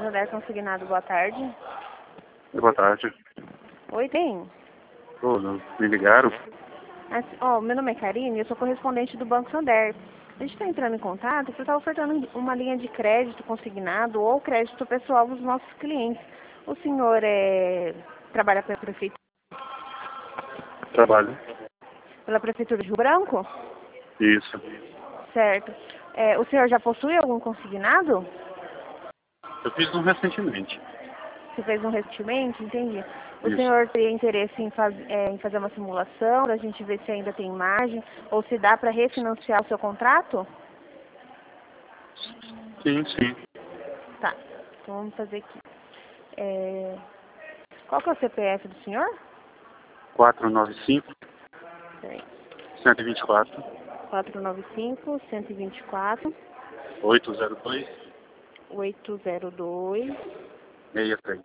Santander Consignado, boa tarde. Boa tarde. Oi, tem? Me ligaram? Meu nome é Karine, eu sou correspondente do Banco Santander. A gente está entrando em contato porque está ofertando uma linha de crédito consignado ou crédito pessoal dos nossos clientes. O senhor trabalha pela prefeitura? Trabalho. Pela prefeitura de Rio Branco? Isso. Certo. O senhor já possui algum consignado? Eu fiz um recentemente. Você fez um recentemente? Entendi. O Isso. senhor teria interesse em fazer uma simulação para a gente ver se ainda tem margem ou se dá para refinanciar o seu contrato? Sim. Tá. Então vamos fazer aqui. Qual que é o CPF do senhor? 495 Peraí. 124 495-124 802 802 63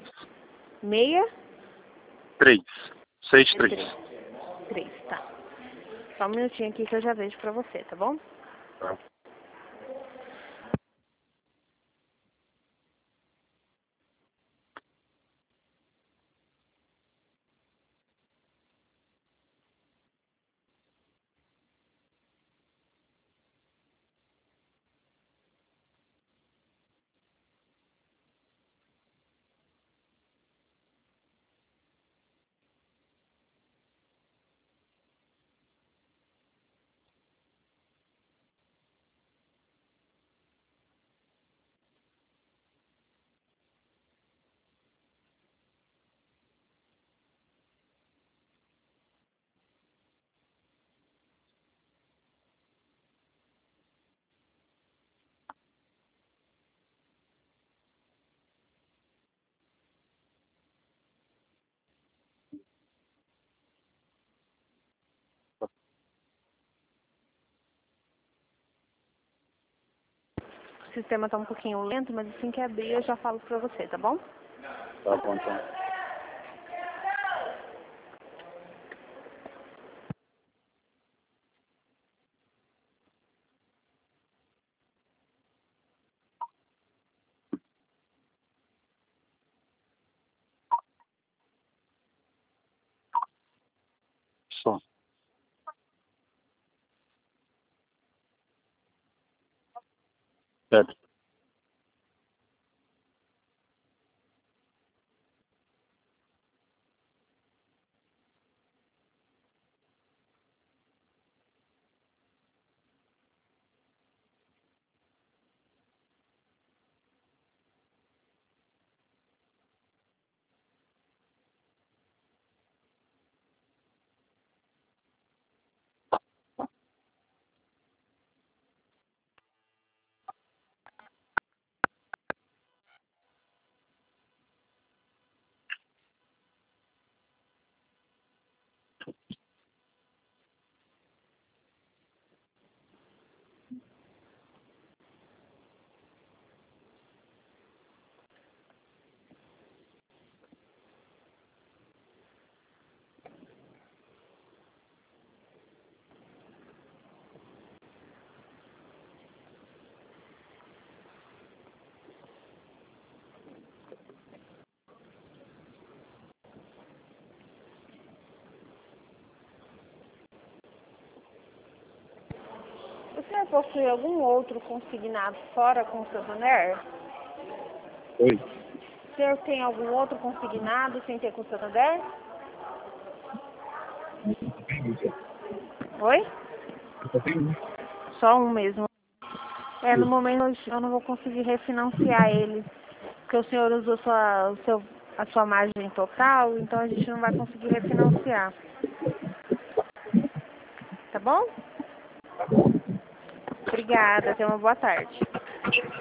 63. 63. Tá. Só um minutinho aqui que eu já vejo pra você, tá bom? Tá. O sistema tá um pouquinho lento, mas assim que abrir eu já falo pra você, tá bom? Tá bom, então. Só. Certo. O senhor possui algum outro consignado fora com o Santander? Oi. O senhor tem algum outro consignado sem ter com o Santander? Oi? Só um mesmo. No momento eu não vou conseguir refinanciar ele, porque o senhor usou a sua margem total, então a gente não vai conseguir refinanciar. Tá bom? Obrigada, tenha uma boa tarde.